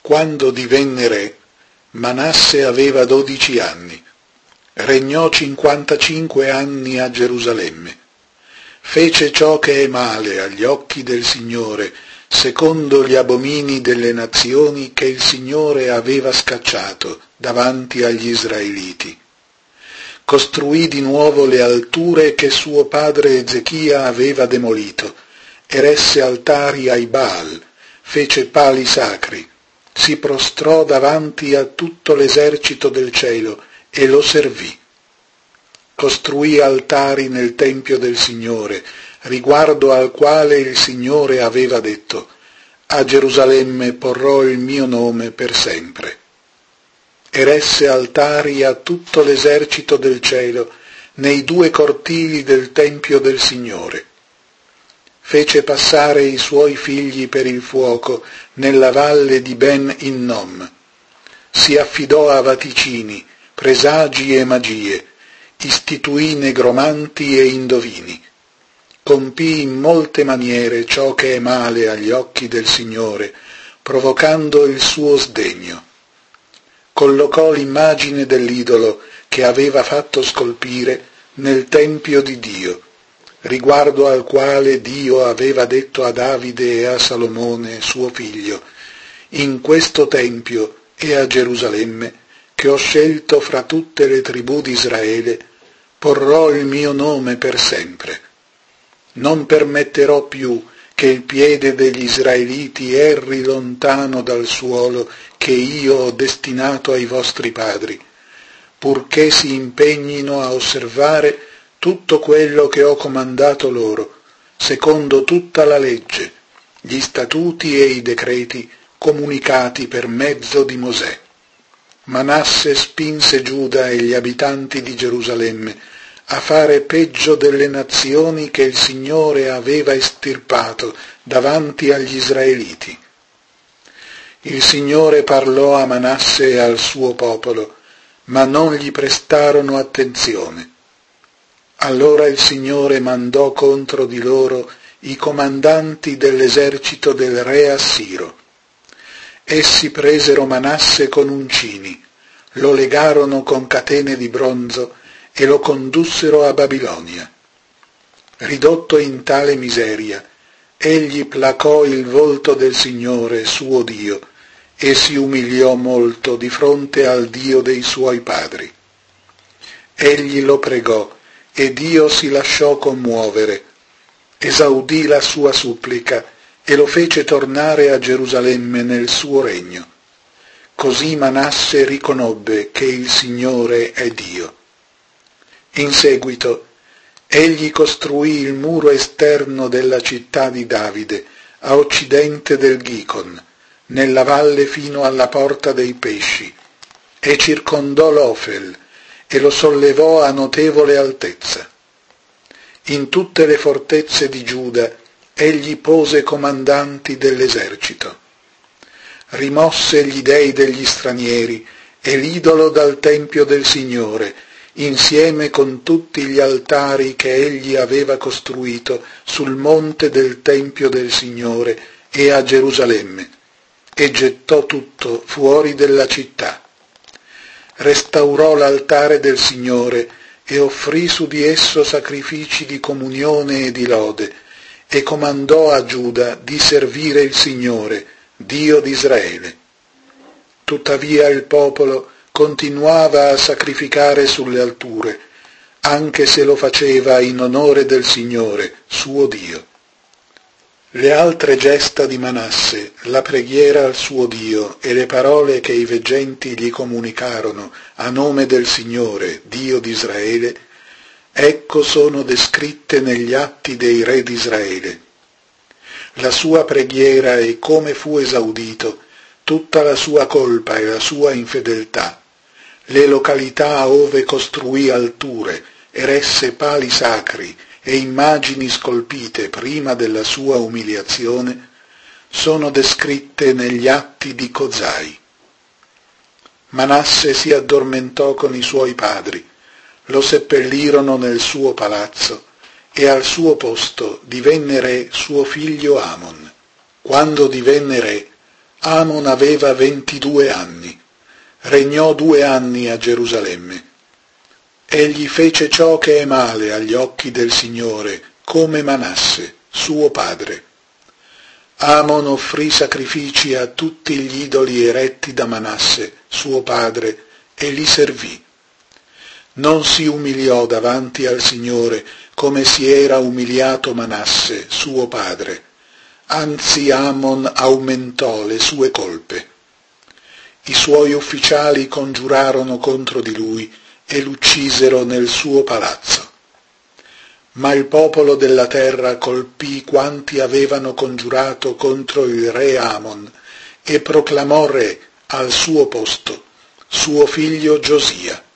Quando divenne re, Manasse aveva 12 anni. Regnò 55 anni a Gerusalemme. Fece ciò che è male agli occhi del Signore, secondo gli abomini delle nazioni che il Signore aveva scacciato davanti agli Israeliti. Costruì di nuovo le alture che suo padre Ezechia aveva demolito, eresse altari ai Baal, fece pali sacri, si prostrò davanti a tutto l'esercito del cielo e lo servì. Costruì altari nel Tempio del Signore, riguardo al quale il Signore aveva detto: a Gerusalemme porrò il mio nome per sempre. Eresse altari a tutto l'esercito del cielo nei 2 cortili del Tempio del Signore. Fece passare i suoi figli per il fuoco nella valle di Ben Innom. Si affidò a vaticini, presagi e magie, istituì negromanti e indovini. Compì in molte maniere ciò che è male agli occhi del Signore, provocando il suo sdegno. Collocò l'immagine dell'idolo che aveva fatto scolpire nel Tempio di Dio, riguardo al quale Dio aveva detto a Davide e a Salomone, suo figlio: in questo Tempio e a Gerusalemme, che ho scelto fra tutte le tribù di Israele, porrò il mio nome per sempre. Non permetterò più che il piede degli israeliti erri lontano dal suolo che io ho destinato ai vostri padri, purché si impegnino a osservare tutto quello che ho comandato loro, secondo tutta la legge, gli statuti e i decreti comunicati per mezzo di Mosè. Manasse spinse Giuda e gli abitanti di Gerusalemme a fare peggio delle nazioni che il Signore aveva estirpato davanti agli israeliti. Il Signore parlò a Manasse e al suo popolo, ma non gli prestarono attenzione. Allora il Signore mandò contro di loro i comandanti dell'esercito del re Assiro. Essi presero Manasse con uncini, lo legarono con catene di bronzo e lo condussero a Babilonia. Ridotto in tale miseria, egli placò il volto del Signore, suo Dio, e si umiliò molto di fronte al Dio dei suoi padri. Egli lo pregò, e Dio si lasciò commuovere, esaudì la sua supplica e lo fece tornare a Gerusalemme nel suo regno. Così Manasse riconobbe che il Signore è Dio. In seguito, egli costruì il muro esterno della città di Davide, a occidente del Gicon, nella valle fino alla porta dei pesci, e circondò l'Ofel, e lo sollevò a notevole altezza. In tutte le fortezze di Giuda egli pose comandanti dell'esercito. Rimosse gli dei degli stranieri e l'idolo dal Tempio del Signore, insieme con tutti gli altari che egli aveva costruito sul monte del Tempio del Signore e a Gerusalemme, e gettò tutto fuori della città. Restaurò l'altare del Signore e offrì su di esso sacrifici di comunione e di lode, e comandò a Giuda di servire il Signore, Dio di Israele. Tuttavia il popolo continuava a sacrificare sulle alture, anche se lo faceva in onore del Signore, suo Dio. Le altre gesta di Manasse, la preghiera al suo Dio e le parole che i veggenti gli comunicarono a nome del Signore, Dio di Israele, ecco sono descritte negli atti dei re di Israele. La sua preghiera e come fu esaudito, tutta la sua colpa e la sua infedeltà, le località ove costruì alture, eresse pali sacri e immagini scolpite prima della sua umiliazione, sono descritte negli atti di Cozai. Manasse si addormentò con i suoi padri, lo seppellirono nel suo palazzo e al suo posto divenne re suo figlio Amon. Quando divenne re, Amon aveva 22 anni, regnò 2 anni a Gerusalemme. Egli fece ciò che è male agli occhi del Signore, come Manasse, suo padre. Amon offrì sacrifici a tutti gli idoli eretti da Manasse, suo padre, e li servì. Non si umiliò davanti al Signore come si era umiliato Manasse, suo padre, anzi Amon aumentò le sue colpe. I suoi ufficiali congiurarono contro di lui e l'uccisero nel suo palazzo. Ma il popolo della terra colpì quanti avevano congiurato contro il re Amon e proclamò re al suo posto suo figlio Giosia.